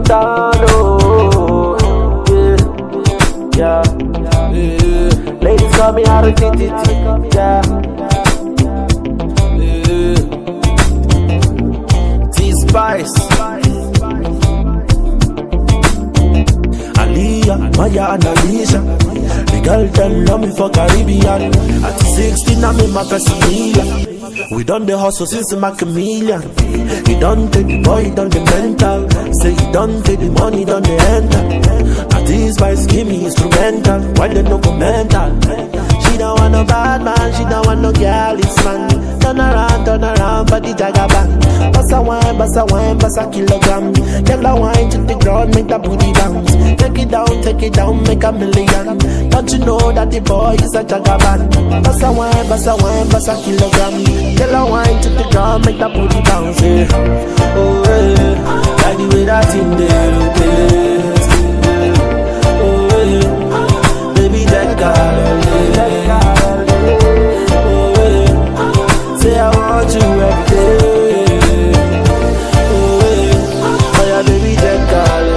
down, oh, yeah. Ladies call me out of TTT, yeah. T-Spice, Aliyah, Maya and Alicia. The girl them love me for Caribbean. At 16 I'm in my Casimila. We done the hustle since my chameleon. He done take the boy, he done the mental. Say he done take the money, done the enter. Now these boys give me instrumental. Why they no go mental? She don't want no bad man, she don't want no girlies man. Turn around, body jagaban. Bassa wine, bassa kilogram. Girl a wine to the ground, make the booty bounce. Take it down, make a million. Don't you know that the boy is a jagaban? Bassa wine, bassa kilogram. Girl a wine to the ground, make the booty bounce. Yeah. Oh yeah, like the way that in there rotate. Oh yeah, baby that girl. Oh yeah, say I want you every day. Oh yeah, baby that girl.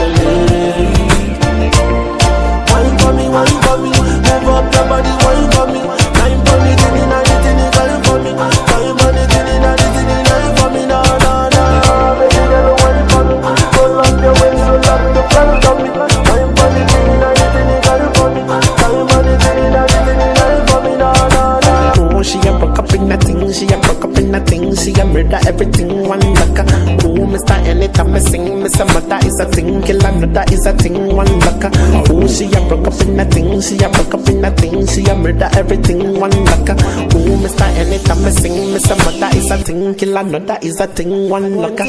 Wine for me, move up your body, wine for me. Wine for me, give me anything, wine for me. Wine for me, give me anything, wine for me. No, baby girl, wine for me. Roll up your waist, roll up your front of me. Wine for me, give me anything, wine for me. Wine for me, give me anything, wine for me. No. Oh, she a broke up in that thing, she a broke up in that thing, she a murder everything, one laka. Oh, Mr. Anytime I sing, Mr. Mother is a thing, kill another is a thing, one laka. Oh, she a broke up in that thing, she a broke up in that thing, she a murder everything, one laka. Oh, Mr. Anytime I sing, Mr. Mother is a thing, kill another is a thing, one laka.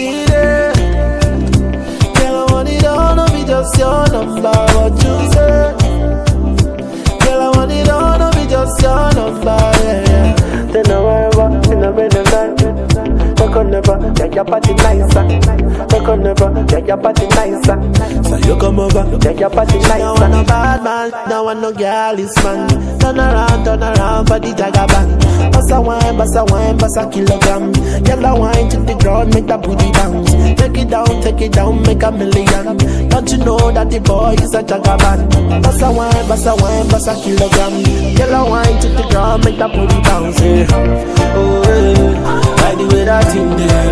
Girl, I want it all, no be just your number, what you say. Girl, I want it all, no be just your number, yeah. Then I worry in a minute night. Talk on never, make your body nicer. Talk on never, make your body nicer. So you come over, make your body nicer. Don't want no bad man, don't want no girlies man. Turn around, body jagaban. Bassa wine, bassa kilogram. Yellow wine to the ground, make the booty bounce. Take it down, make a million. Don't you know that the boy is a jagaban? Bassa wine, bassa kilogram. Yellow wine to the ground, make the booty bounce. Yeah. Oh yeah, like the way that in there.